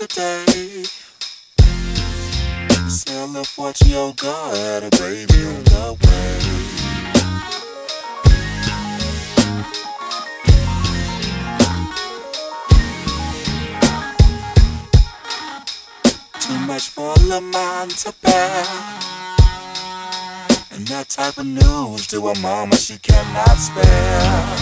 today. Say, look what your girl had a baby on the way. Too much for a little man to bear. And that type of news to a mama she cannot spare.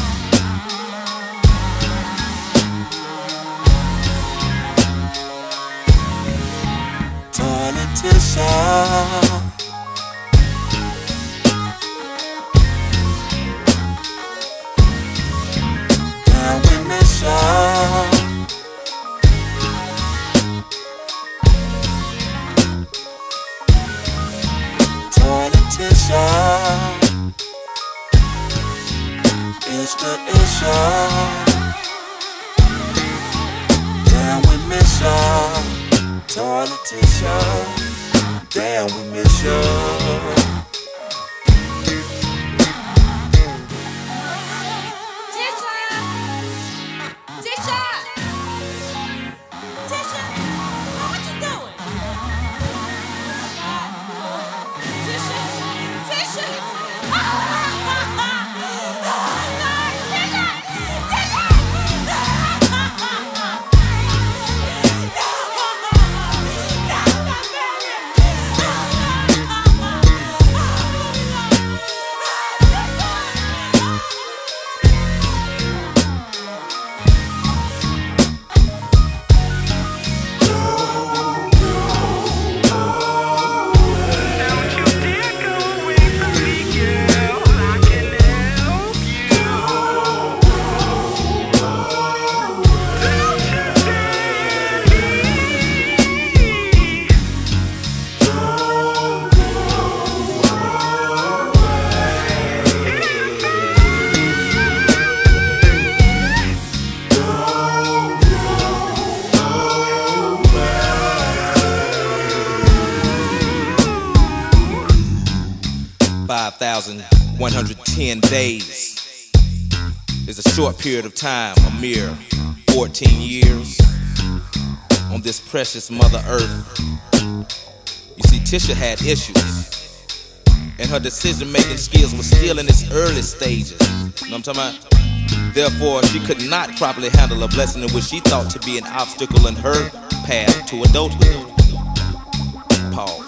Tisha, down with Misha. Toilet Tisha, it's the issue. Down with Misha. Toilet Tisha, damn we miss ya. $5,110 days is a short period of time, a mere 14 years on this precious Mother Earth. You see, Tisha had issues, and her decision-making skills were still in its early stages. You know what I'm talking about? Therefore, she could not properly handle a blessing in which she thought to be an obstacle in her path to adulthood. Pause.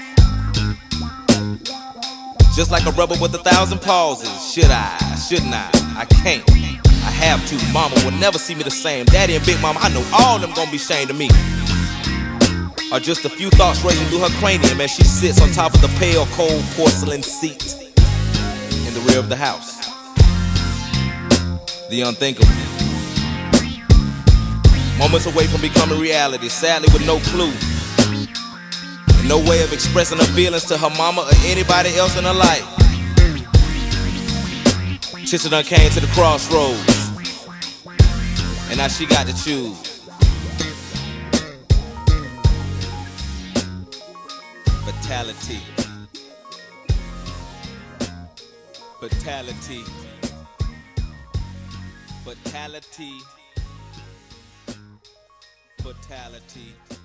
Just like a rubber with 1,000 pauses. Should I? Shouldn't I? I can't. I have to. Mama will never see me the same. Daddy and Big Mama, I know all of them gonna be ashamed of me. Are just a few thoughts racing through her cranium as she sits on top of the pale, cold porcelain seat in the rear of the house. The unthinkable. Moments away from becoming reality, sadly with no clue. No way of expressing her feelings to her mama or anybody else in her life. Tisha done came to the crossroads, and now she got to choose. Fatality. Fatality. Fatality. Fatality.